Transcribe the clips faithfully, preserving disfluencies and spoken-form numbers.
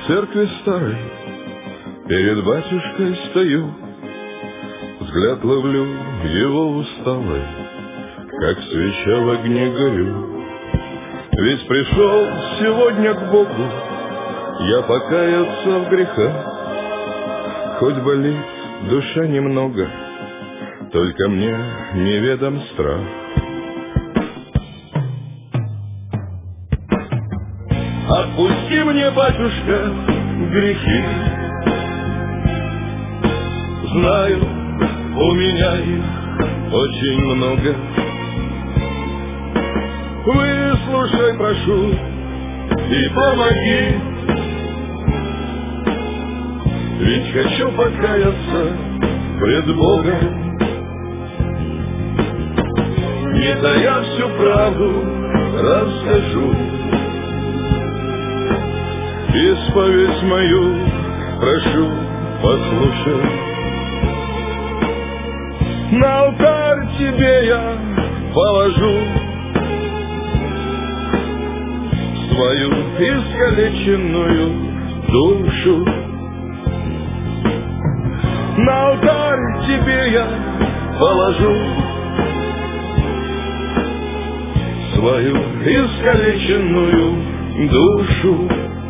церкви старой перед батюшкой стою, взгляд ловлю его усталый, как свеча в огне горю. Ведь пришел сегодня к Богу я покаяться в грехах, хоть болит душа немного, только мне неведом страх. Отпусти мне, батюшка, грехи. Знаю, у меня их очень много. Выслушай, прошу, и помоги. Ведь хочу покаяться пред Богом, не тая всю правду расскажу. Исповедь мою прошу послушай. На алтарь тебе я положу свою искалеченную душу. На алтарь тебе я положу свою искалеченную душу.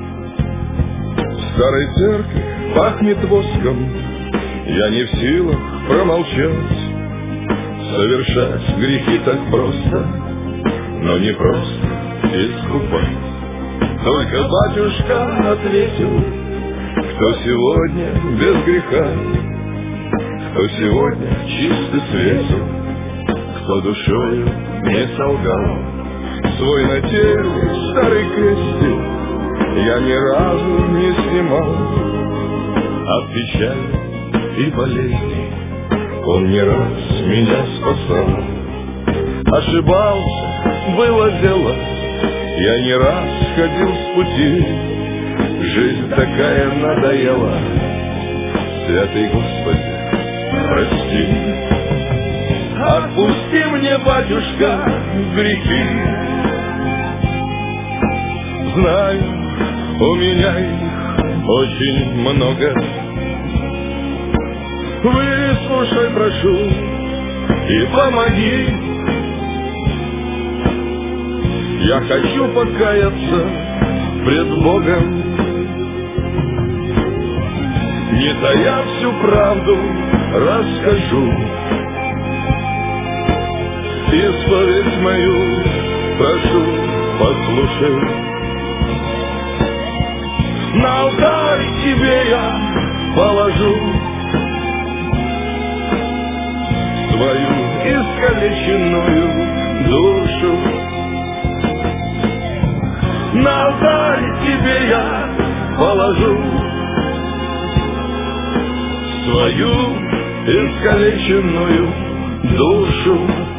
В старой церкви пахнет воском, я не в силах промолчать. Совершать грехи так просто, но не просто искупать. Только батюшка ответил, кто сегодня без греха, кто сегодня чистый светил, кто душою не солгал. Свой нательный старый крестик я ни разу не снимал. От печали и болезни он не раз меня спасал. Ошибался, было дело, я не раз ходил с пути. Жизнь такая надоела, святый Господи, прости. Отпусти мне, батюшка, грехи. Знаю, у меня их очень много. Выслушай, прошу, и помоги. Я хочу покаяться пред Богом, не тая всю правду расскажу. Исповедь мою прошу послушай. На алтарь тебе я положу свою искалеченную душу. На алтарь тебе я положу свою искалеченную душу.